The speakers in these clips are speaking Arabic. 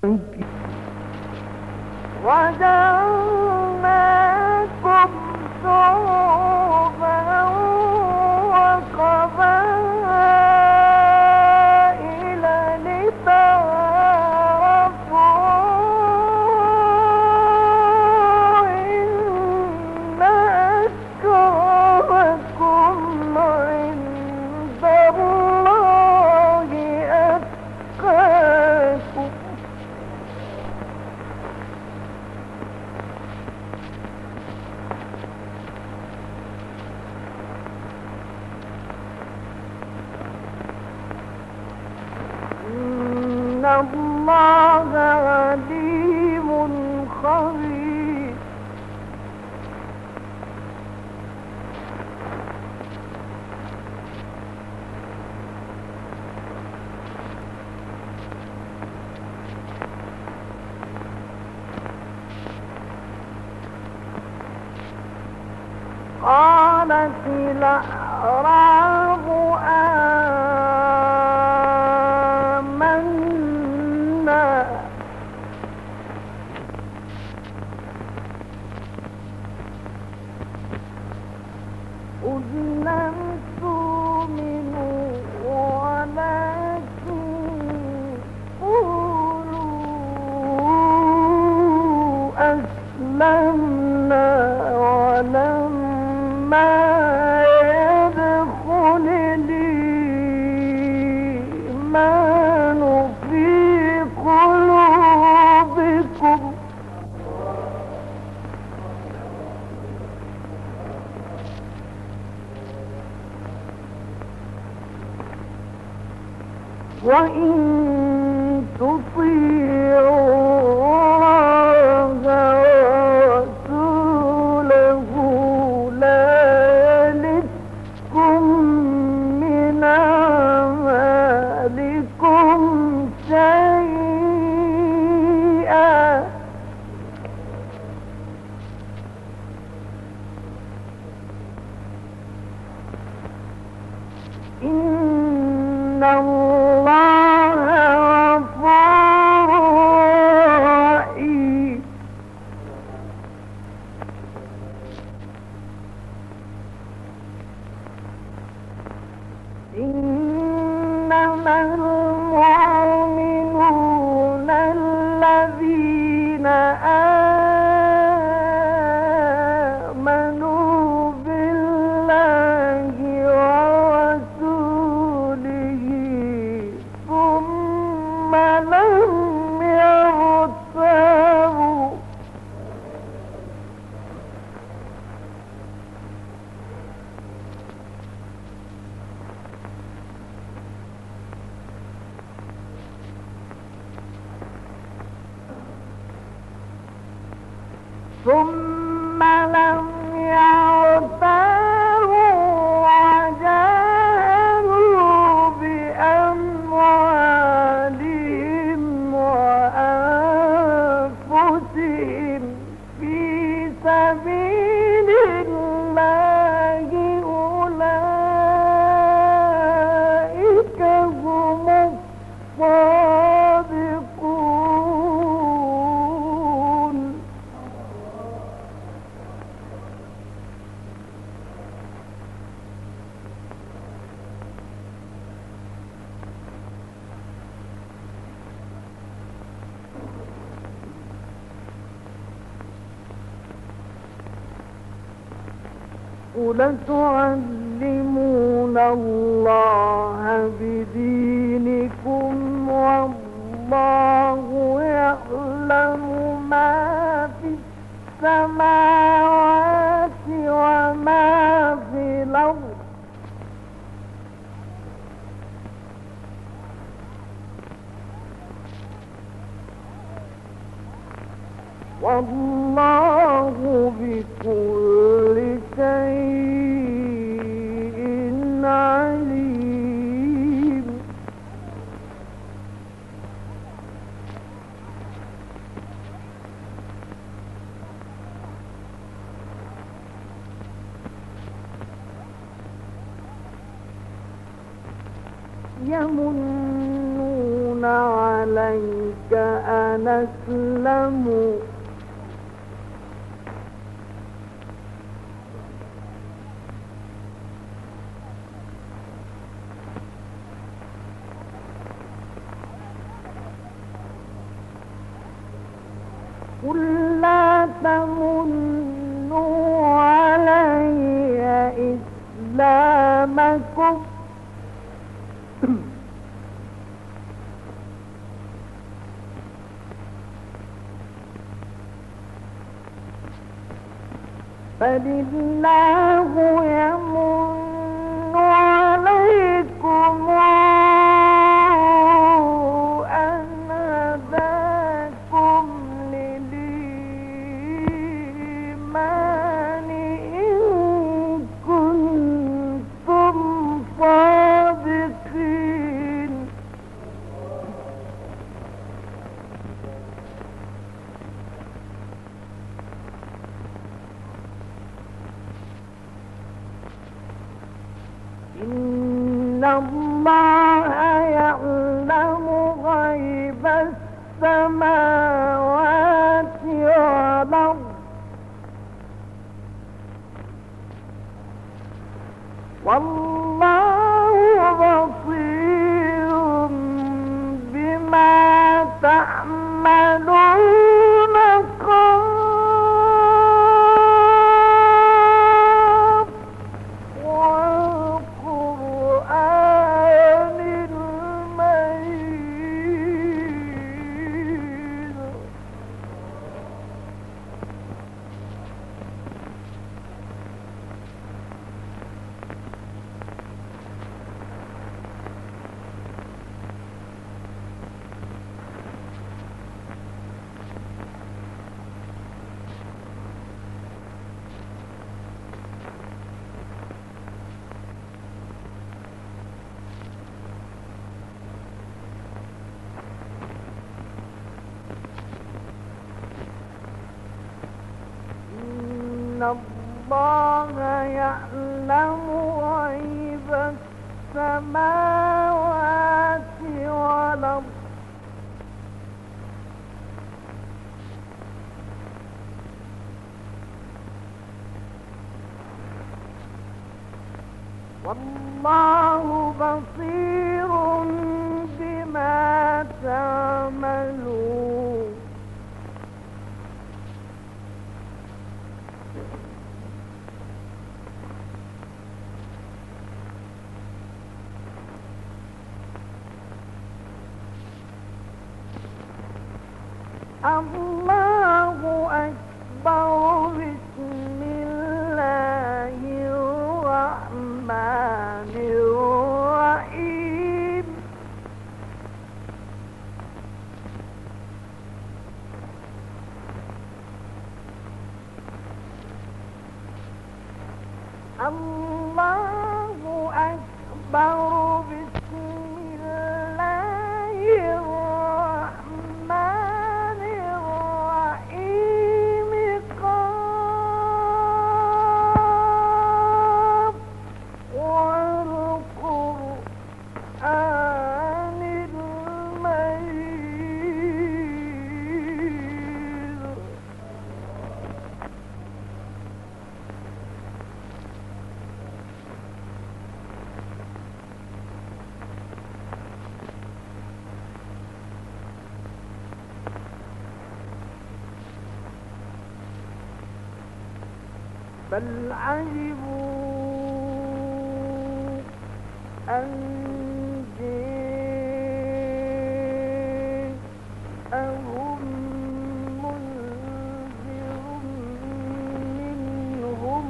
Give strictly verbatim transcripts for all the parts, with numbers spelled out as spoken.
وجعلناكم شعوبا وقبائل لتعارفوا إن أكرمكم عند الله أتقاكم. إن الله عليم خبير. قالت الأعراب آمنا قل لم تؤمنوا ولكن قولوا أسلمنا ولما يدخل الإيمان في قلوبكم وإن تطيعوا الله ورسوله لا يلدكم من أعمالكم شيئا إن الله غفور رحيم. إنما المؤمنون الذين آمنوا بالله ورسوله ثم لم يرتابوا ثم لم يعتروا وجاهدوا بأموالهم وأنفسهم في سبيل الله أولئك هم الصادقون. قل تعلمون الله بدينكم والله يعلم ما في السماوات وما في الأرض والله بكل شيء عليم. يمنون عليك أن أسلموا قل لا تمنوا علي إسلامكم بل الله يمن عليكم أن هداكم للإيمان إن كنتم صادقين. إن الله يعلم غيب السماوات والأرض والله بصير بما تعملون قاب والقرآن المجيد. إن الله يعلم غيب السماوات والأرض والله بصير بما تعملون. الله أكبر. بسم الله الرحمن الرحيم. الله أكبر. بسم الله الرحمن الرحيم. قاف والقرآن المجيد. بل عجبوا أن جاءهم منذر منهم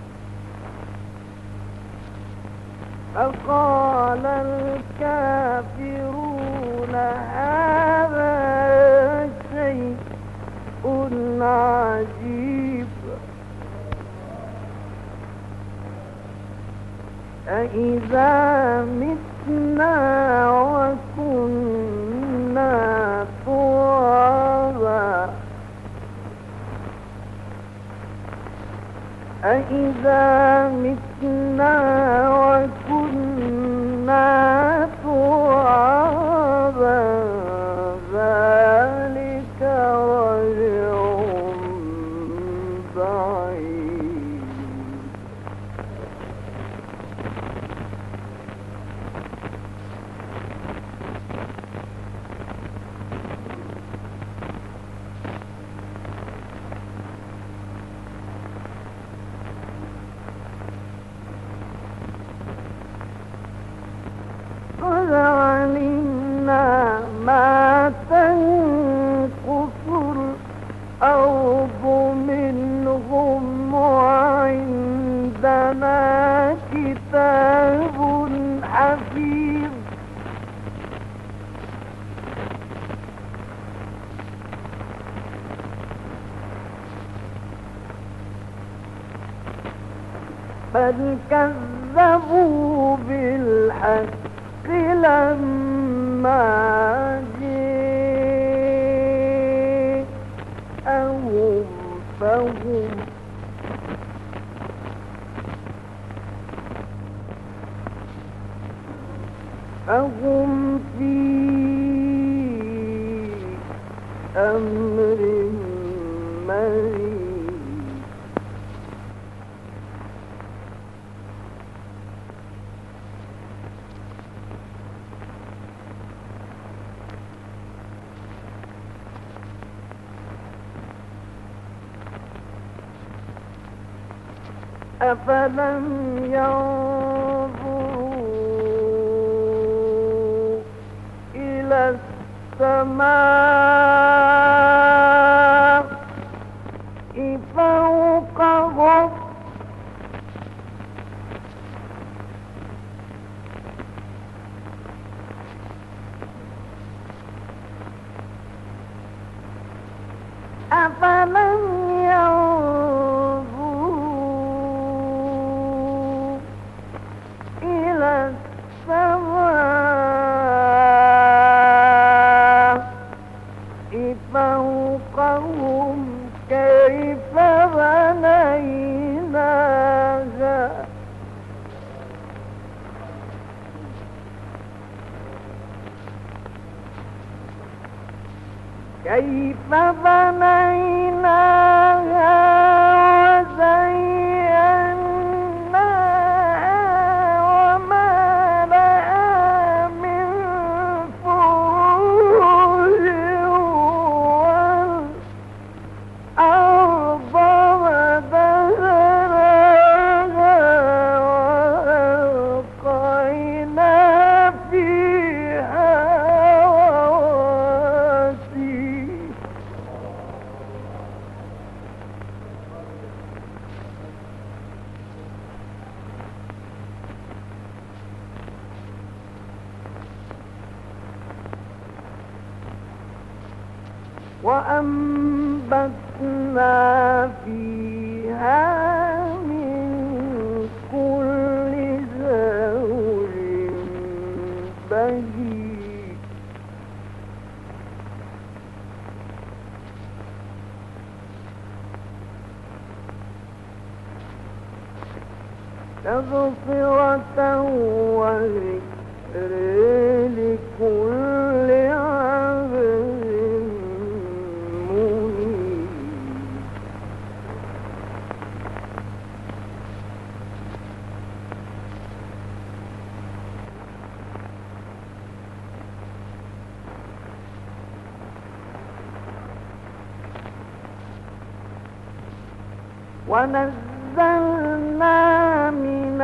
فقال الكافرون هذا شيء عجيب. أإذا متنا وكنا ترابا أإذا متنا وكنا ترابا يفيض بل كذبوا بالحق لما جاءهم فهم فهم في أمر مريض أفلم ينظروا إلى السماء فوقهم أفلم ينظروا إلى السماء فوقهم كيف بنيناها كيف بنيناها وزيناها وما لها من فروج والأرض مددناها وألقينا فيها رواسي وأنبتنا فيها من كل زوج بهيج تبصرة وذكر لكل عبد منيب ونزلنا من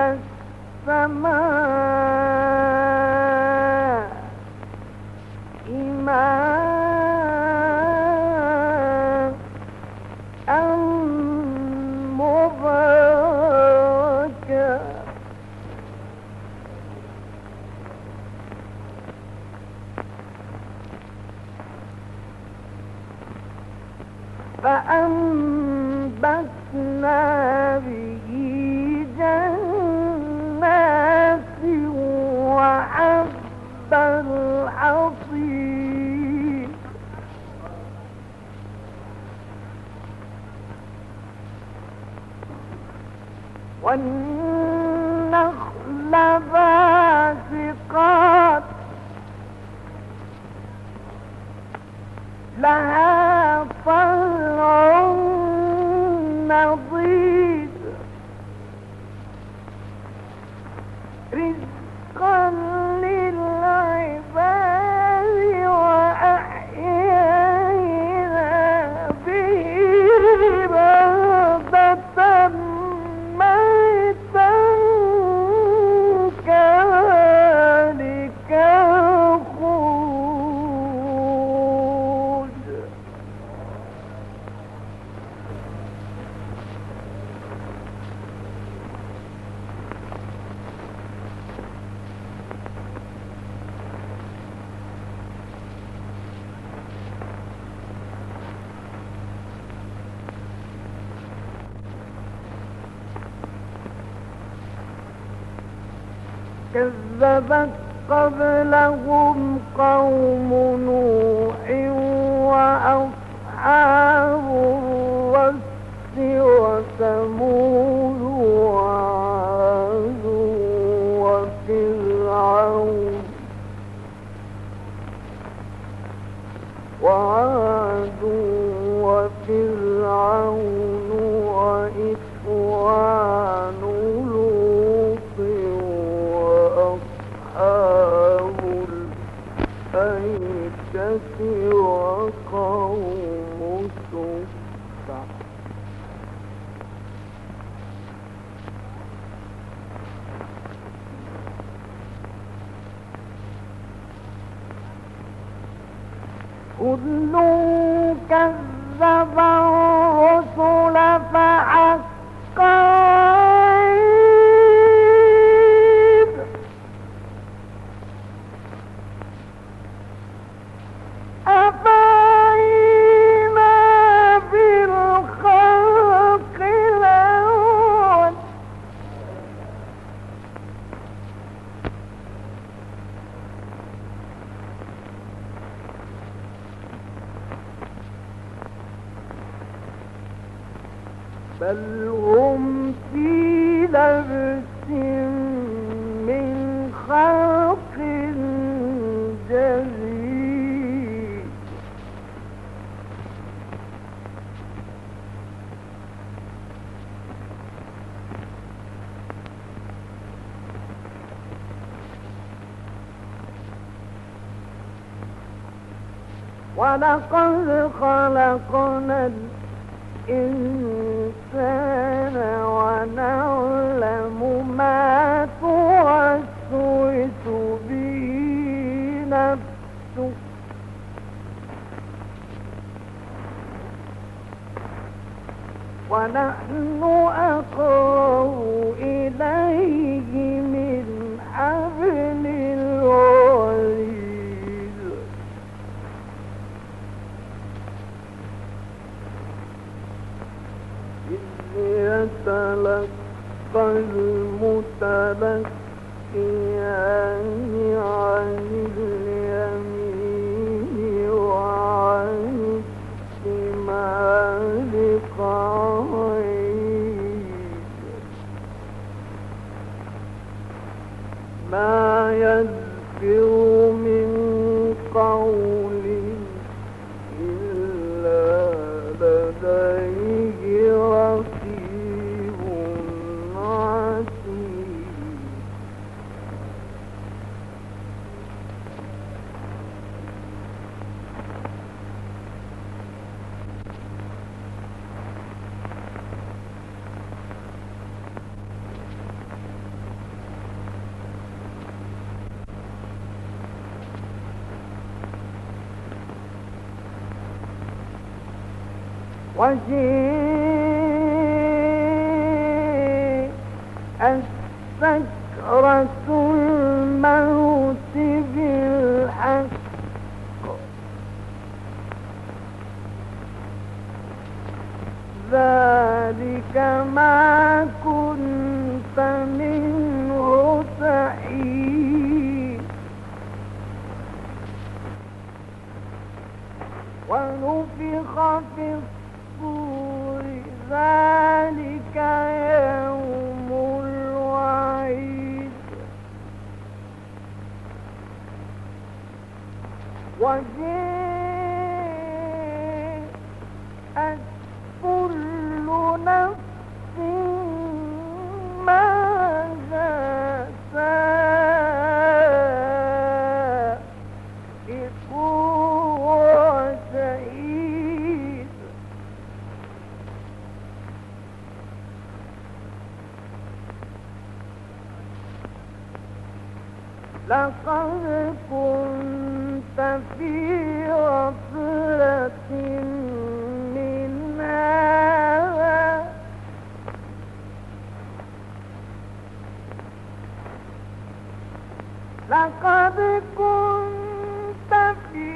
السماء ماء مباركا فأنبتنا به جنات وحب الحصيد والنخل باسقات لها طلع نضيد رزقا للعباد وأحيينا به بلدة ميتا كذلك الخروج كذبت قبلهم قوم نوح وأصحاب الرس وثمود وعاد وفرعون وعاد وفرعون وإخوان لوط وأصحاب الأيكة وقوم تبع كل كذب الرسل فحق وعيد أفعينا بالخلق الأول بل هم في لبس من خلق جديد ولقد خلقنا الإنسان ونعلم ما توسوس به نفسه ونحن أقرب إليه من حبل الوريد يتلقى المتلقيان عن اليمين وعن الشمال قعيد ما يذكر من قول إلا لديه رقيب عتيد وجيءت سكرة الموت بالحق ذلك ما كنت منه تحيد ونفخ في الصور ذلك يوم الوعيد وجاءت كل نفس معها سائق وشهيد لقد كنت في غفلة من هذا لقد كنت في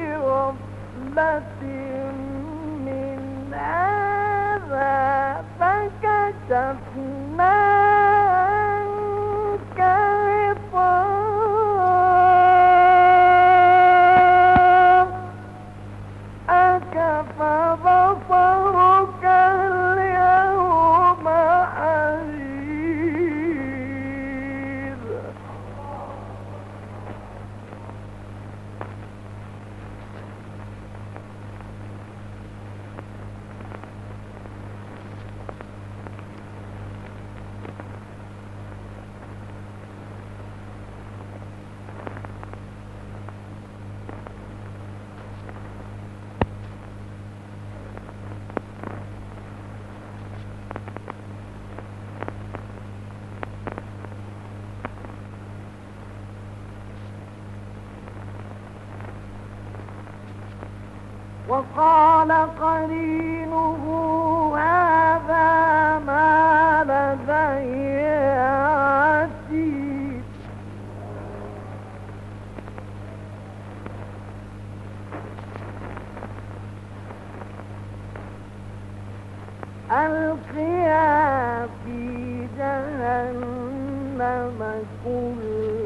غفلة من هذا فكشفنا عنك وقال قرينه هذا ما لدي عتيد ألقيا في جهنم كل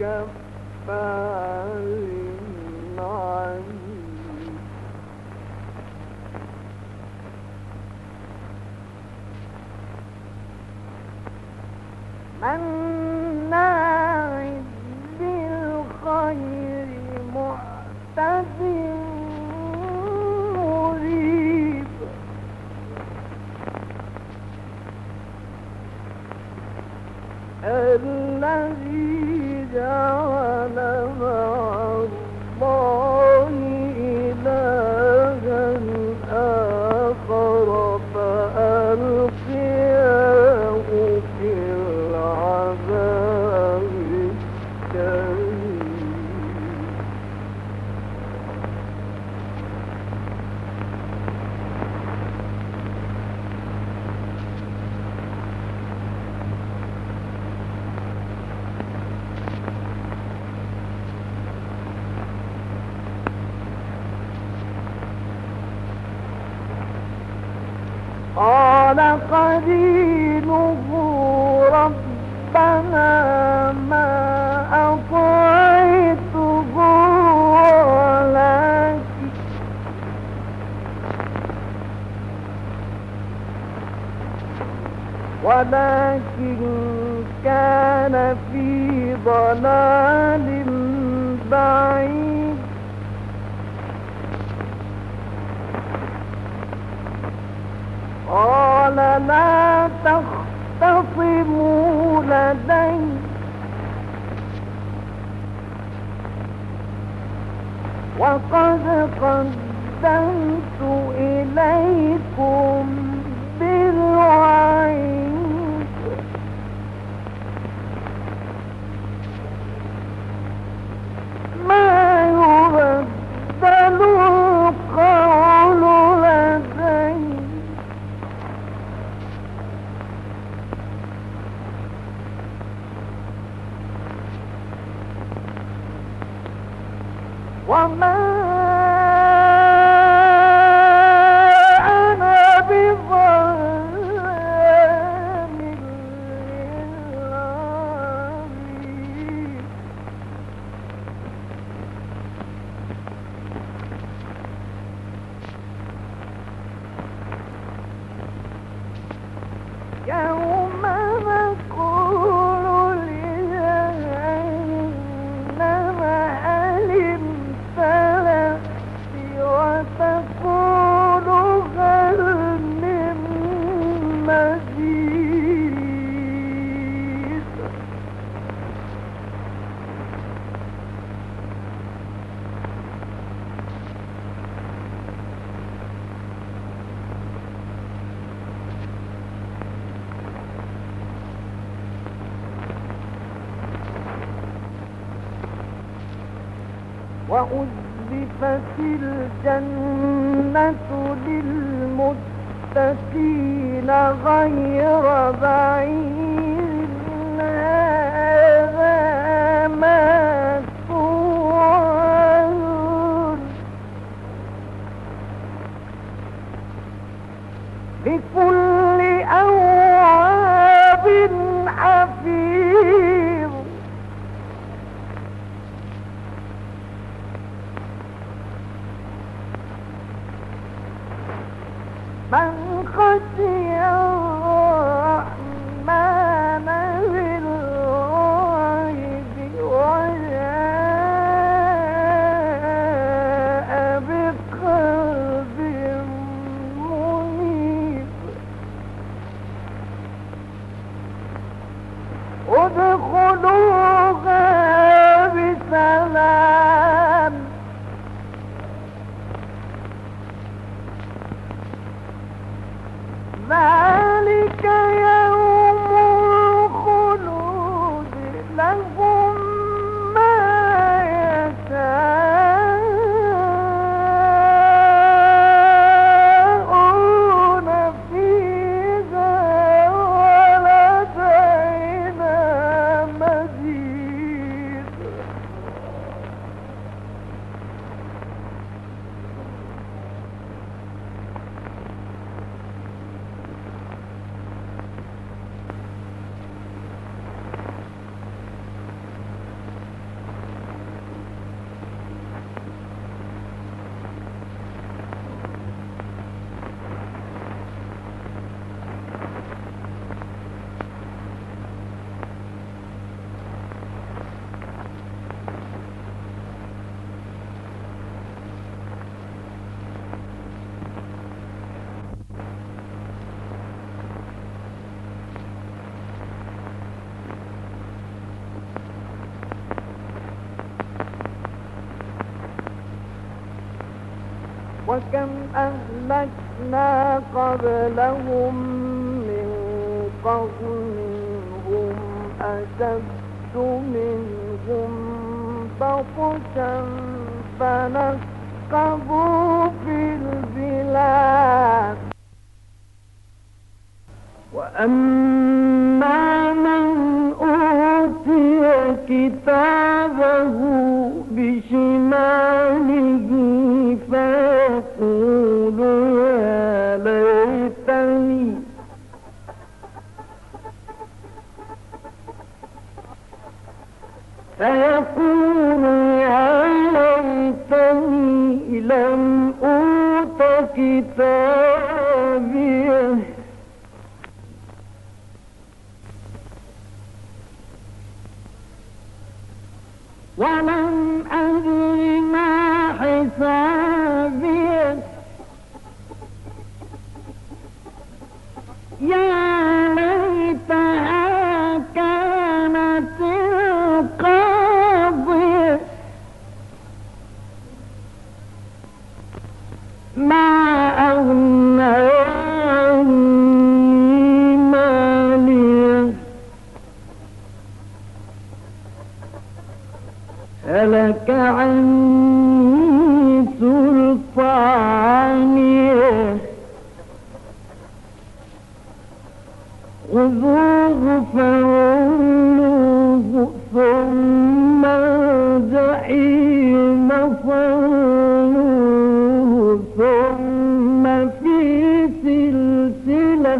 كفار عنيد مناع بالخير معتد مريب الذي جعل مع الله إلها آخر فألقياه في العذاب الشديد قال قرينه ربنا ما أطعته ولكن ولكن كان في ضلال بعيد قال لا تختصموا لدي وقد قدمت إليكم بالوعيد ما يبدل القول لدي وما أنا بظلام للعبيد يوم نقول لجهنم هل امتلأت وتقول هل من مزيد وأزلفت الجنة للمتقين غير بعيد هذا ما توعدون لكل أواب حفيظ من خشي الرحمن بالغيب وجاء بقلب منيب ادخلوها بسلام ذلك وكم أهلكنا قبلهم من قرن هم أشد منهم بطشا فنقبوا في البلاد وأما من أوتي كتابه بشماله فيقول يا ليتني فيقول يا ليتني لم أوت كتابيه ولم أدر ما حسابيه يا ليتها كانت القاضية ما أغنى عني ماليه هلك عني سلطانيه خذوه فغلوه ثم الجحيم صلوه ثم في سلسلة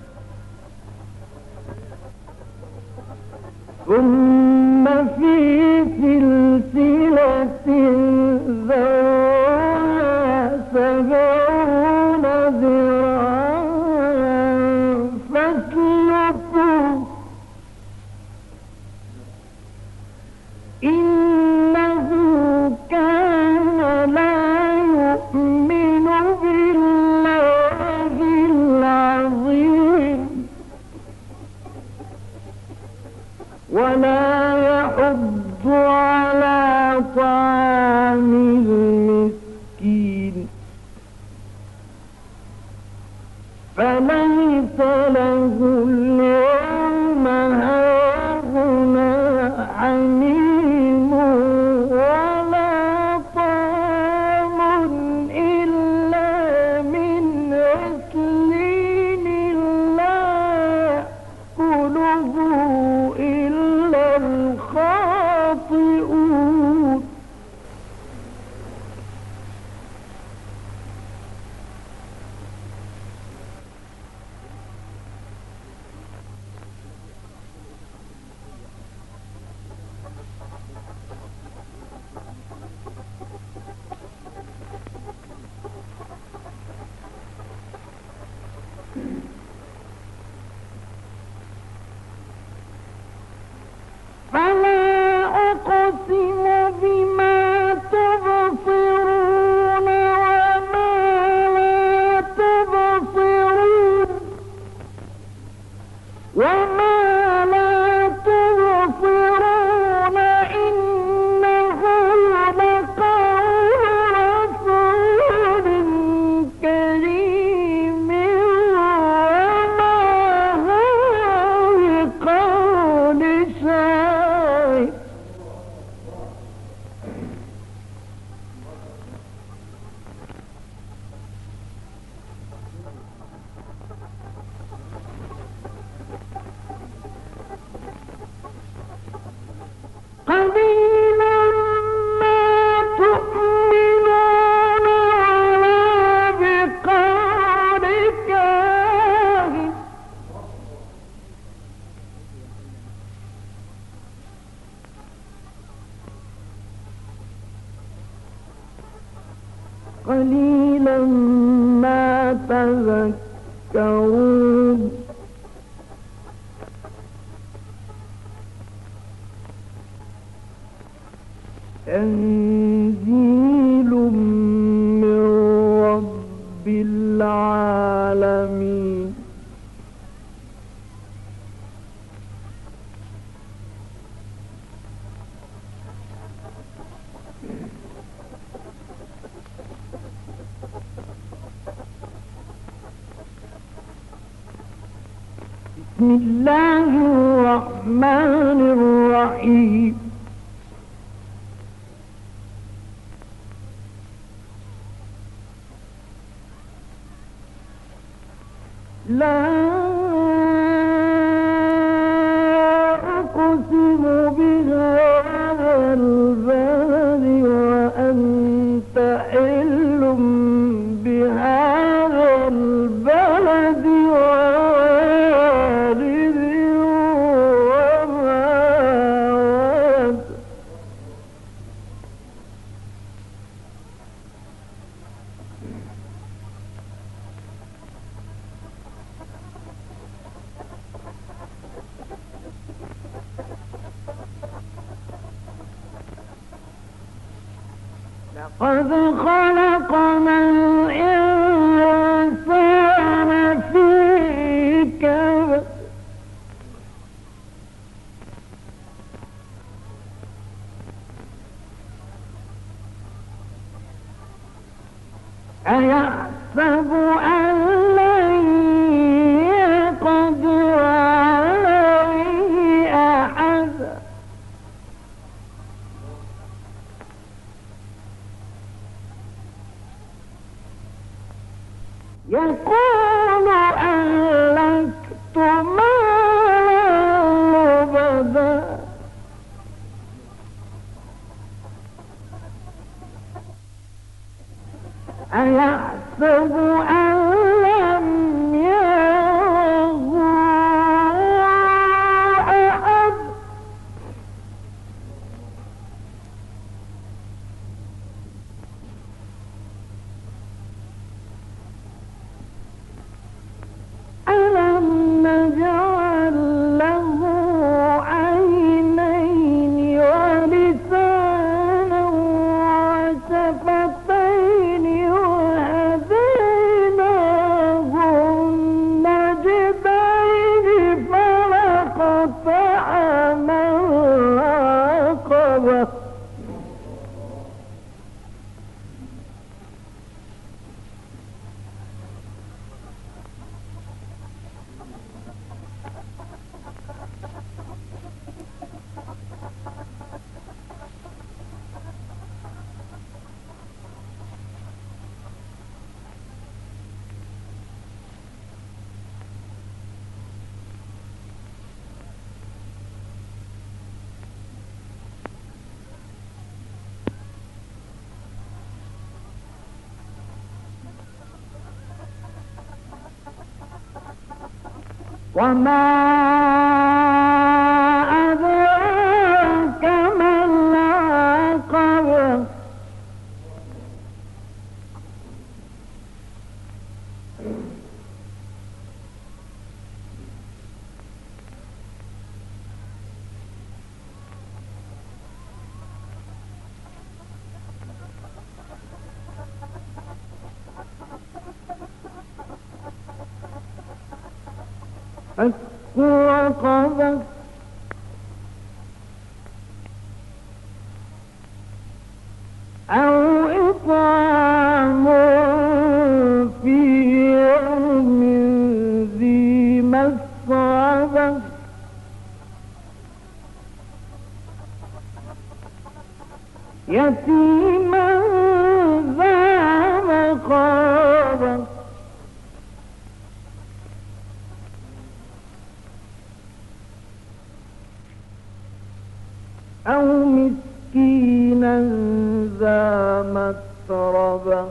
ثم في سلسلة ذرعها سبعون ذراعا فاسلكوه إنه كان لا يؤمن بالله العظيم ولا يحض على طعام المسكين فليس له اليوم هاهنا حميم ولا طعام إلا من غسلين لا يأكله إلا الخاطئون فلا أقسم بما تبصرون وما لا تبصرون وما لا تبصرون إنه لقول رسول كريم وما هو بقول شاعر قليلا ما تؤمنون ولا بقول كاهن قليلا ما تذكرون تنزيل من رب العالمين بسم الله الرحمن الرحيم. لا أقسم بهذا البلد وأنت حل بهذا البلد ووالد وما ولد. لقد خلقنا الإنسان في كبد. أيحسب أن لن يقدر عليه أحد. يقول أهلكت مالا لبدا. أيحسب أن لم يره أحد. ألم نجعل له عينين ولسانا وشفتين وهديناه النجدين فلاقتحم العقبة. وما أدراك ما العقبة. فك رقبة أو إطعام في يوم ذي مسغبة يتيما ذا مقربة أو مسكينا ذا متربة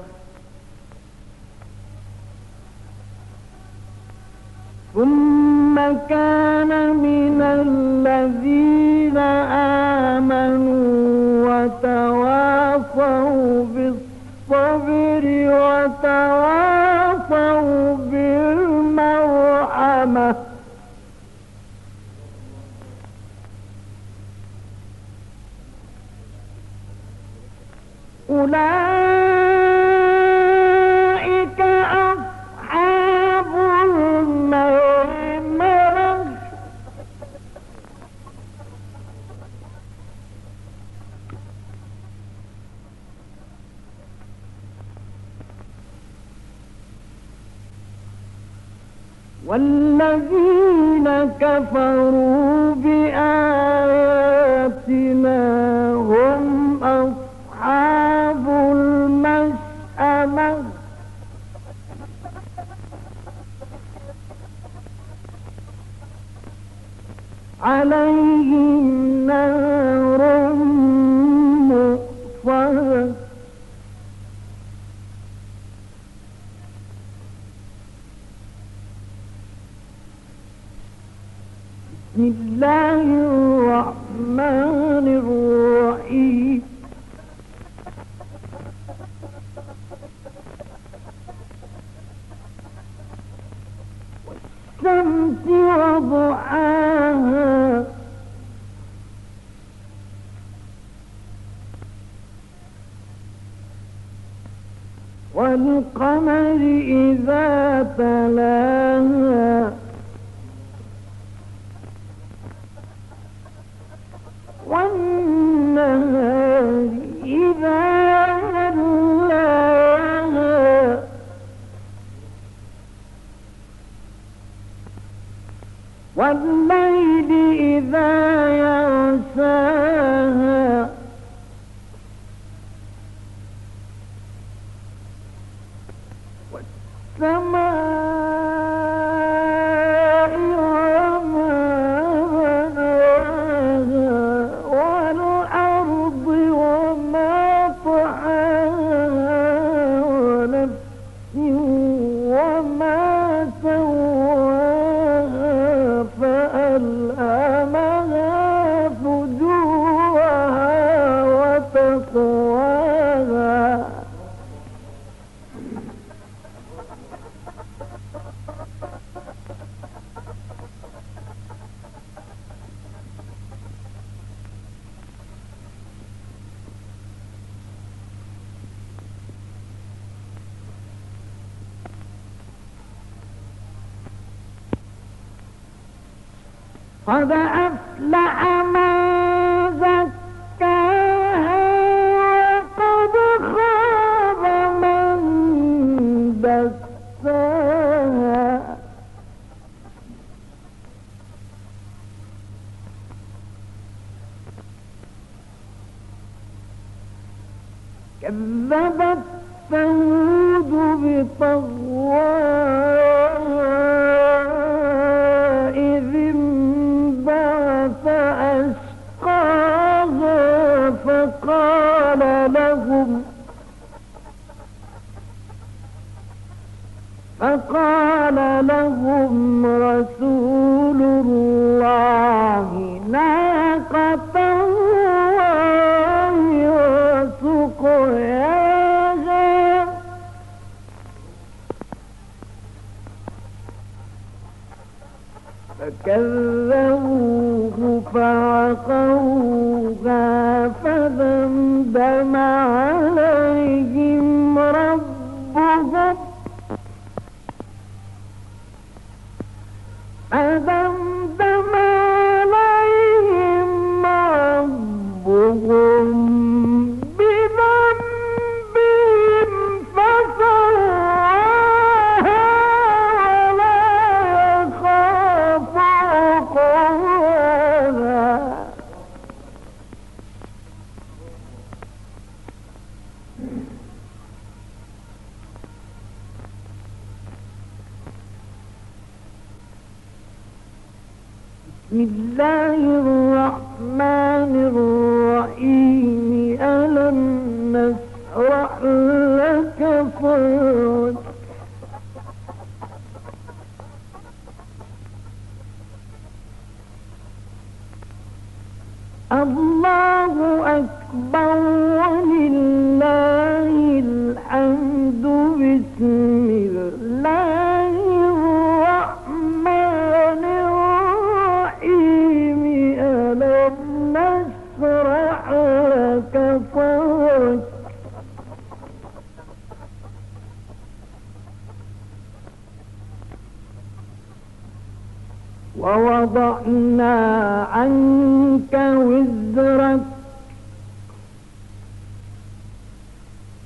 ثم كان من الذين آمنوا وتواصوا بالصبر وتواصوا بالمرحمة أولئك أصحاب الميمنة والذين كفروا بآياتنا هم أصحاب المشأمة عليهم نار مؤصدة بسم الله الرحمن الرحيم والشمس وضحاها والقمر إذا تلاها والنهار إذا جلاها والليل إذا يغشاها والسماء وما بناها والأرض وما طحاها ونفس وما سواها فألهمها فجورها وتقواها قد أفلح من زكاها وقد خاب من دساها كذبت ثمود بطغواها إذ انبعث أشقاها فقال لهم فقال لهم رسول الله ناقة الله وسقياها فكذبوه فعقروها فدمدم عليهم ربهم فدمدم عليهم ربهم بذنبهم فسواها ولا يخاف عقباها بسم الله الرحمن الرحيم ألم نشرح لك صدرك الله أكبر ولله الحمد بسم الله الرحمن الرحيم ألم نشرح لك صدرك ووضعنا عنك وزرك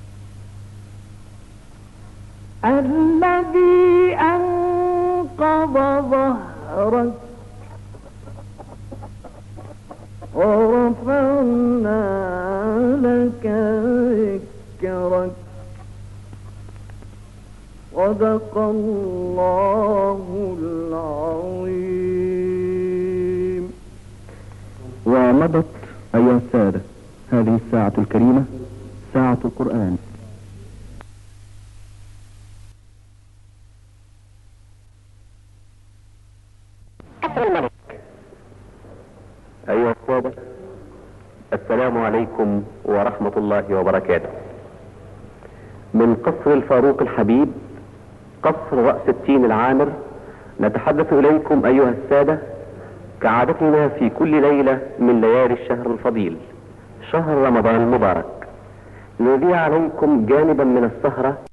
الذي أنقض ظهرك ورفعنا لك ذكرك. صدق الله العظيم. ومضت أيها السادة هذه الساعة الكريمة، ساعة القرآن. أيها السادة، السلام عليكم ورحمة الله وبركاته. من قصر الفاروق الحبيب، قصر رأس التين العامر، نتحدث إليكم أيها السادة كعادتنا في كل ليلة من ليالي الشهر الفضيل، شهر رمضان المبارك. نذيع عليكم جانبا من السهرة